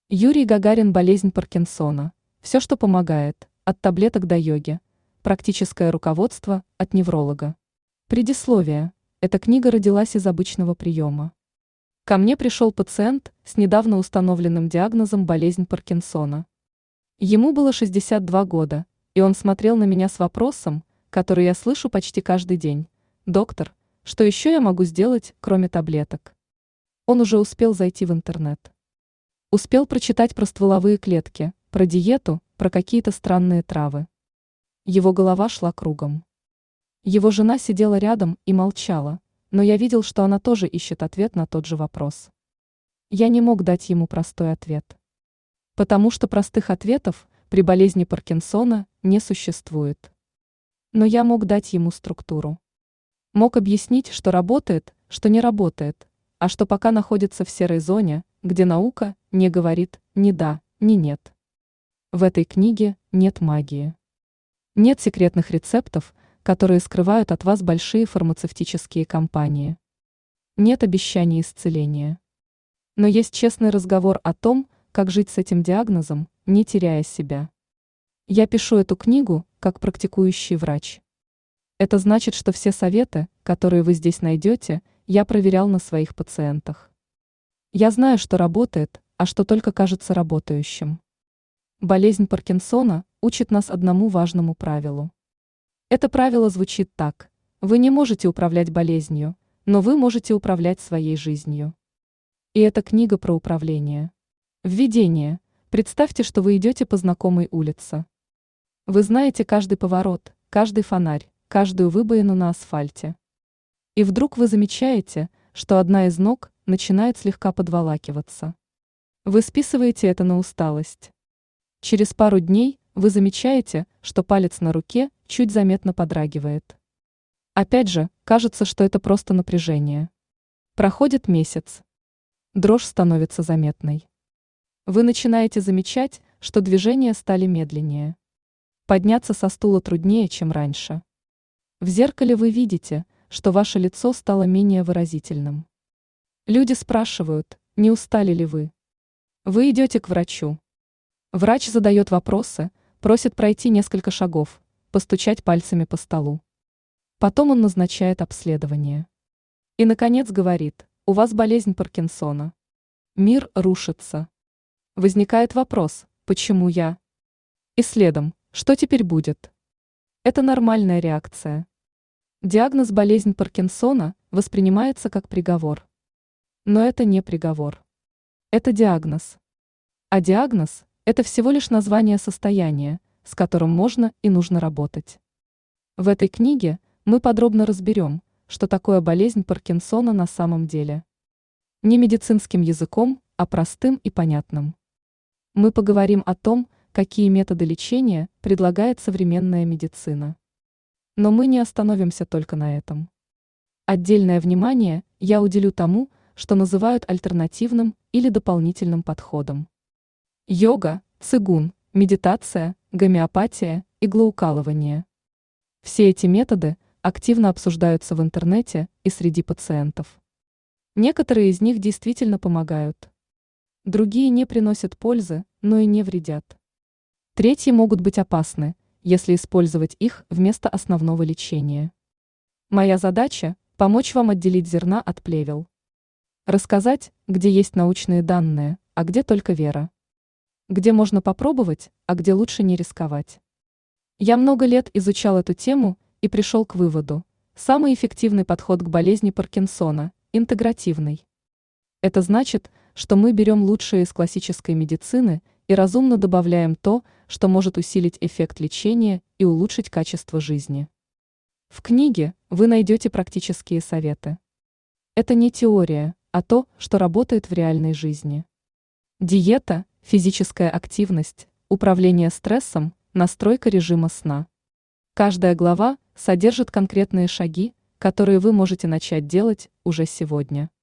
Юрий Гагарин. Болезнь Паркинсона. Все, что помогает, от таблеток до йоги. Практическое руководство от невролога. Предисловие. Эта книга родилась из обычного приема. Ко мне пришел пациент с недавно установленным диагнозом болезнь Паркинсона. Ему было 62 года, и он смотрел на меня с вопросом, который я слышу почти каждый день. «Доктор, что еще я могу сделать, кроме таблеток?» Он уже успел зайти в интернет. Успел прочитать про стволовые клетки, про диету, про какие-то странные травы. Его голова шла кругом. Его жена сидела рядом и молчала, но я видел, что она тоже ищет ответ на тот же вопрос. Я не мог дать ему простой ответ. Потому что простых ответов при болезни Паркинсона не существует. Но я мог дать ему структуру. Мог объяснить, что работает, что не работает, а что пока находится в серой зоне, где наука не говорит ни да, ни нет. В этой книге нет магии. Нет секретных рецептов, которые скрывают от вас большие фармацевтические компании. Нет обещаний исцеления. Но есть честный разговор о том, как жить с этим диагнозом, не теряя себя. Я пишу эту книгу как практикующий врач. Это значит, что все советы, которые вы здесь найдете, я проверял на своих пациентах. Я знаю, что работает, а что только кажется работающим. Болезнь Паркинсона учит нас одному важному правилу. Это правило звучит так: вы не можете управлять болезнью, но вы можете управлять своей жизнью. И эта книга про управление. Введение. Представьте, что вы идете по знакомой улице. Вы знаете каждый поворот, каждый фонарь, каждую выбоину на асфальте. И вдруг вы замечаете, что одна из ног начинает слегка подволакиваться. Вы списываете это на усталость. Через пару дней вы замечаете, что палец на руке чуть заметно подрагивает. Опять же, кажется, что это просто напряжение. Проходит месяц. Дрожь становится заметной. Вы начинаете замечать, что движения стали медленнее. Подняться со стула труднее, чем раньше. В зеркале вы видите, что ваше лицо стало менее выразительным. Люди спрашивают, не устали ли вы? Вы идете к врачу. Врач задает вопросы, просит пройти несколько шагов, постучать пальцами по столу. Потом он назначает обследование. И, наконец, говорит: у вас болезнь Паркинсона. Мир рушится. Возникает вопрос: почему я? И следом: что теперь будет? Это нормальная реакция. Диагноз болезнь Паркинсона воспринимается как приговор. Но это не приговор. Это диагноз. А диагноз – это всего лишь название состояния, с которым можно и нужно работать. В этой книге мы подробно разберем, что такое болезнь Паркинсона на самом деле. Не медицинским языком, а простым и понятным. Мы поговорим о том, какие методы лечения предлагает современная медицина. Но мы не остановимся только на этом. Отдельное внимание я уделю тому, что называют альтернативным или дополнительным подходом. Йога, цигун, медитация, гомеопатия, иглоукалывание. Все эти методы активно обсуждаются в интернете и среди пациентов. Некоторые из них действительно помогают. Другие не приносят пользы, но и не вредят. Третьи могут быть опасны, если использовать их вместо основного лечения. Моя задача – помочь вам отделить зерна от плевел. Рассказать, где есть научные данные, а где только вера. Где можно попробовать, а где лучше не рисковать. Я много лет изучал эту тему и пришел к выводу: самый эффективный подход к болезни Паркинсона – интегративный. Это значит, что мы берем лучшее из классической медицины и разумно добавляем то, что может усилить эффект лечения и улучшить качество жизни. В книге вы найдете практические советы. Это не теория, а то, что работает в реальной жизни. Диета, физическая активность, управление стрессом, настройка режима сна. Каждая глава содержит конкретные шаги, которые вы можете начать делать уже сегодня.